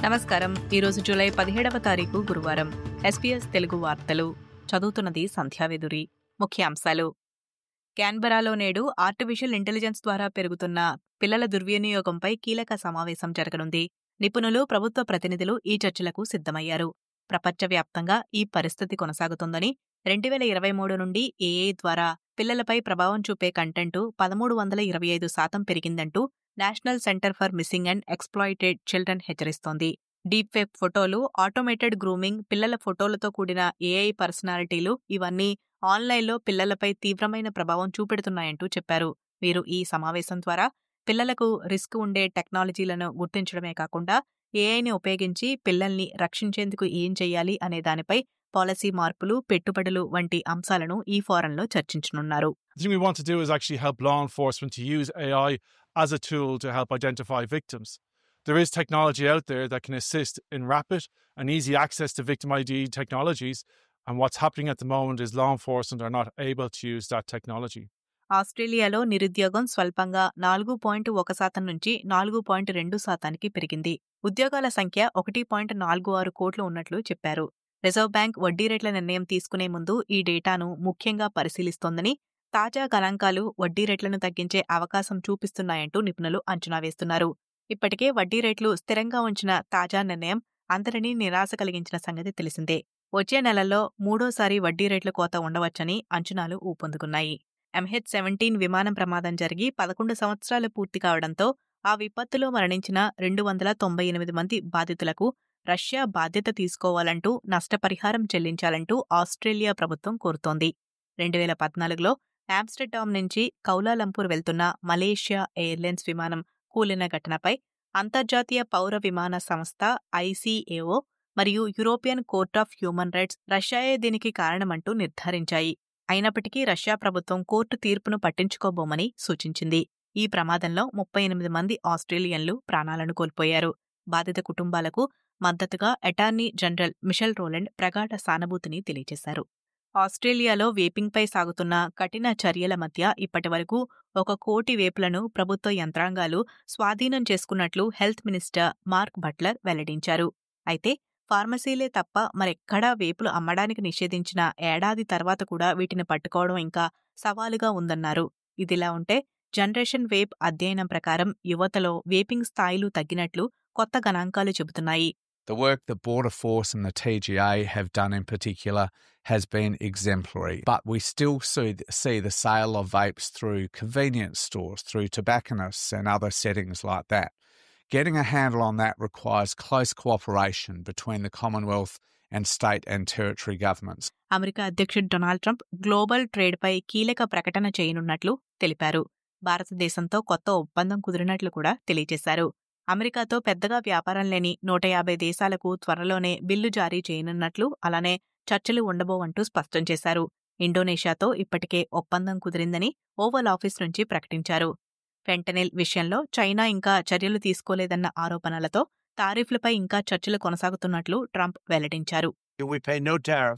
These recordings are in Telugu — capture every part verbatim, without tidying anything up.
నమస్కారం. ఈరోజు జూలై పదిహేడవ తారీఖు గురువారం. ఎస్పీఎస్ తెలుగు వార్తలు చదువుతున్నది సంధ్యావేదురి. ముఖ్యాంశాలు. క్యాన్బెరాలో నేడు ఆర్టిఫిషియల్ ఇంటెలిజెన్స్ ద్వారా పెరుగుతున్న పిల్లల దుర్వినియోగంపై కీలక సమావేశం జరగనుంది. నిపుణులు, ప్రభుత్వ ప్రతినిధులు ఈ చర్చలకు సిద్ధమయ్యారు. ప్రపంచవ్యాప్తంగా ఈ పరిస్థితి కొనసాగుతోందని, రెండు వేల ఇరవై మూడు నుండి ఏఐ ద్వారా పిల్లలపై ప్రభావం చూపే కంటెంటు పదమూడు వందల ఇరవై ఐదు శాతం పెరిగిందంటూ national centre for missing and exploited children హెచ్చరిస్తోంది. డీప్ వెబ్ ఫోటోలు, ఆటోమేటెడ్ గ్రూమింగ్, పిల్లల ఫోటోలతో కూడిన ఏఐ పర్సనాలిటీలు ఇవన్నీ ఆన్లైన్లో పిల్లలపై తీవ్రమైన ప్రభావం చూపెడుతున్నాయంటూ చెప్పారు. వీరు ఈ సమావేశం ద్వారా పిల్లలకు రిస్క్ ఉండే టెక్నాలజీలను గుర్తించడమే కాకుండా ఏఐని ఉపయోగించి పిల్లల్ని రక్షించేందుకు ఏం చెయ్యాలి అనే దానిపై పాలసీ మార్పులు, పెట్టుబడులు వంటి అంశాలను ఈ ఫోరంలో చర్చించనున్నారు. The thing we want to do is actually help law enforcement to use A I as a tool to help identify victims. There is technology out there that can assist in rapid and easy access to victim I D technologies, and what's happening at the moment is law enforcement are not able to use that technology. ఆస్ట్రేలియాలో నిరుద్యోగం స్వల్పంగా నాలుగు పాయింట్ ఒక శాతం నుంచి నాలుగు పాయింట్ రెండు శాతానికి పెరిగింది. ఉద్యోగాల సంఖ్య ఒకటి పాయింట్ నాలుగు ఆరు కోట్లు ఉన్నట్లు చెప్పారు. రిజర్వ్ బ్యాంక్ వడ్డీ రేట్ల నిర్ణయం తీసుకునే ముందు ఈ డేటాను ముఖ్యంగా పరిశీలిస్తోందని, తాజా గణాంకాలు వడ్డీ రేట్లను తగ్గించే అవకాశం చూపిస్తున్నాయంటూ నిపుణులు అంచనా వేస్తున్నారు. ఇప్పటికే వడ్డీ రేట్లు స్థిరంగా ఉంచిన తాజా నిర్ణయం అందరినీ నిరాశ కలిగించిన సంగతి తెలిసిందే. వచ్చే నెలల్లో మూడోసారి వడ్డీ రేట్ల కోత ఉండవచ్చని అంచనాలు ఊపందుకున్నాయి. ఎంహెచ్ సెవెంటీన్ విమానం ప్రమాదం జరిగి పదకొండు సంవత్సరాలు పూర్తి కావడంతో ఆ విపత్తులో మరణించిన రెండు వందల తొంభై ఎనిమిది మంది బాధితులకు రష్యా బాధ్యత తీసుకోవాలంటూ నష్టపరిహారం చెల్లించాలంటూ ఆస్ట్రేలియా ప్రభుత్వం కోరుతోంది. రెండు వేల పద్నాలుగులో ఆమ్స్టర్డామ్ నుంచి కౌలాలంపూర్ వెళ్తున్న మలేషియా ఎయిర్లైన్స్ విమానం కూలిన ఘటనపై అంతర్జాతీయ పౌర విమాన సంస్థ ఐసీఏఓ మరియు European court of human rights రష్యాయే దీనికి కారణమంటూ నిర్ధారించాయి. అయినప్పటికీ రష్యా ప్రభుత్వం కోర్టు తీర్పును పట్టించుకోబోమని సూచించింది. ఈ ప్రమాదంలో ముప్పై ఎనిమిది మంది ఆస్ట్రేలియన్లు ప్రాణాలను కోల్పోయారు. బాధిత కుటుంబాలకు మద్దతుగా అటార్నీ జనరల్ మిషెల్ రోలండ్ ప్రగాఢ సానుభూతిని తెలియజేశారు. ఆస్ట్రేలియాలో వేపింగ్పై సాగుతున్న కఠిన చర్యల మధ్య ఇప్పటివరకు ఒక కోటి వేపులను ప్రభుత్వ యంత్రాంగాలు స్వాధీనం చేసుకున్నట్లు హెల్త్ మినిస్టర్ మార్క్ బట్లర్ వెల్లడించారు. అయితే ఫార్మసీలే తప్ప మరెక్కడా వేపులు అమ్మడానికి నిషేధించిన ఏడాది తర్వాత కూడా వీటిని పట్టుకోవడం ఇంకా సవాలుగా ఉందన్నారు. ఇదిలా ఉంటే జనరేషన్ వేప్ అధ్యయనం ప్రకారం యువతలో వేపింగ్ స్థాయిలు తగ్గినట్లు కొత్త గణాంకాలు చెబుతున్నాయి. The work that Border Force and the T G A have done in particular has been exemplary, but we still see, see the sale of vapes through convenience stores, through tobacconists and other settings like that. Getting a handle on that requires close cooperation between the Commonwealth and state and territory governments. America అధ్యక్షుడు డొనాల్డ్ ట్రంప్ గ్లోబల్ ట్రేడ్పై కీలక ప్రకటన చేయనున్నట్లు తెలిపారు. భారతదేశంతో కొత్త ఒప్పందం కుదిరినట్లు కూడా తెలియజేశారు. అమెరికాతో పెద్దగా వ్యాపారం లేని నూట యాభై దేశాలకు త్వరలోనే బిల్లు జారీ చేయనున్నట్లు, అలానే చర్చలు ఉండబోవంటూ స్పష్టం చేశారు. ఇండోనేషియాతో ఇప్పటికే ఒప్పందం కుదిరిందని ఓవల్ ఆఫీస్ నుంచి ప్రకటించారు. ఫెంటనిల్ విషయంలో చైనా ఇంకా చర్యలు తీసుకోలేదన్న ఆరోపణలతో తారీఫ్లపై ఇంకా చర్చలు కొనసాగుతున్నట్లు ట్రంప్ వెల్లడించారు. We pay no tariff,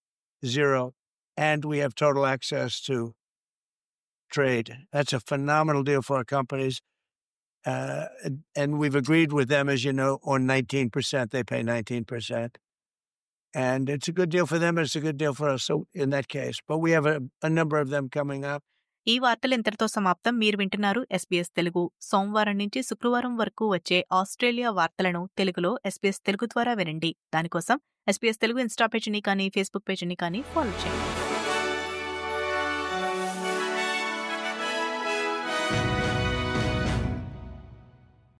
zero, and we have total access to trade. That's a phenomenal deal for our companies. Uh, and we've agreed with them, as you know, on nineteen percent. They pay nineteen percent. And it's a good deal for them, and it's a good deal for us, so in that case. But we have a, a number of them coming up. ఈ వార్తలు ఇంతటితో సమాప్తం. మీరు వింటున్నారు ఎస్బీఎస్ తెలుగు. సోమవారం నుంచి శుక్రవారం వరకు వచ్చే ఆస్ట్రేలియా వార్తలను తెలుగులో ఎస్బీఎస్ తెలుగు ద్వారా వినండి. దానికోసం ఎస్బీఎస్ తెలుగు ఇన్స్టా పేజీని కానీ, ఫేస్బుక్ పేజీని కానీ ఫాలో చేయండి.